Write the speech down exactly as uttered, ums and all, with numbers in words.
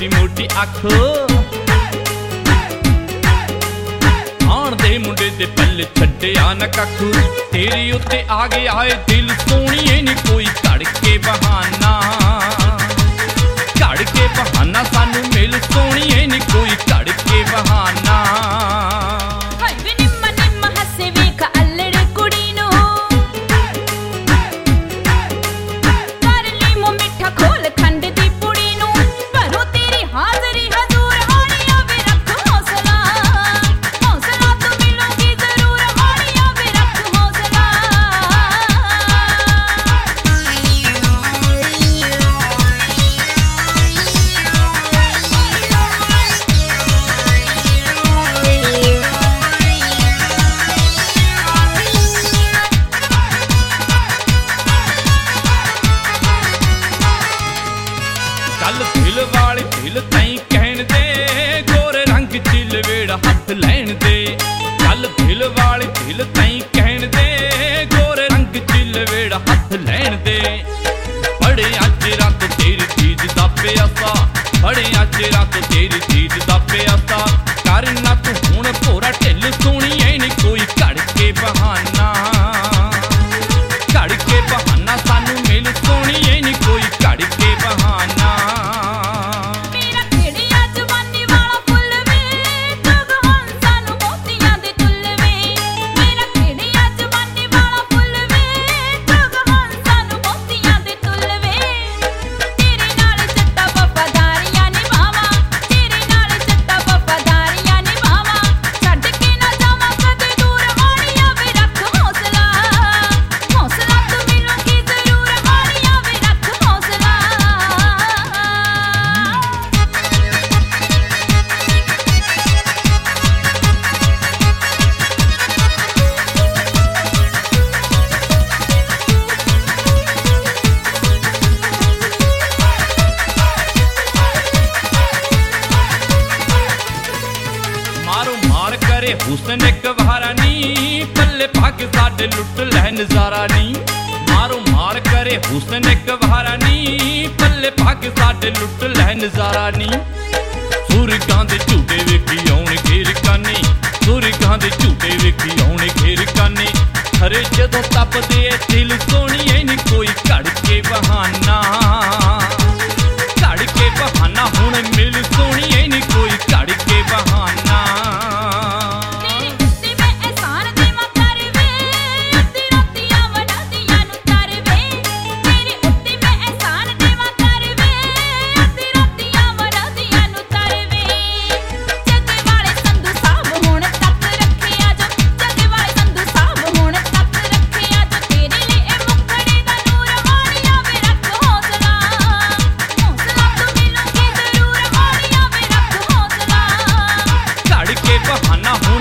मोटी मोटी अख आण दे मुंडे दे पल्ले छड्डिया न कख तेरी उत्ते आ गया है दिल सोहणीए नी कोई घड़ के बहाना घड़ के बहाना सानू मिल सोहणीए नी कोई घड़ के बहाना गल दिल वाली दिल तई कहन दे गोरे रंग चिल वेड़ा हथ लैन दे गल दिल वाली दिल तई कहन दे गोरे रंग चिल वेड़ा हथ लैन दे बड़े अज रात तेरी चीज दा प्यासा बड़े अज रात तेरी चीज दा प्यासा करना तू हुण भोरा ढिल सोहणीए नी कोई घड़ के बहाना घड़ के बहाना सानू मिल सोहणीए नी कोई घड़ के बहाना हुसन एक वारा नी पल्ले भाग साडे लुट लै नजारा नी मारो मार करे हुसन एक वारा नी पल्ले भाग साडे लुट लै नजारा नी सुरगां दे झूटे वेखी आउण घेर काने सुरगां दे झूटे वेखी आउण घेर काने हरे जदों तपदे दिल सोहणीए नी कोई घड़ के बहाना घड़ के बहाना हुण मिल सोहणीए नी कोई घड़ के बहाना बहाना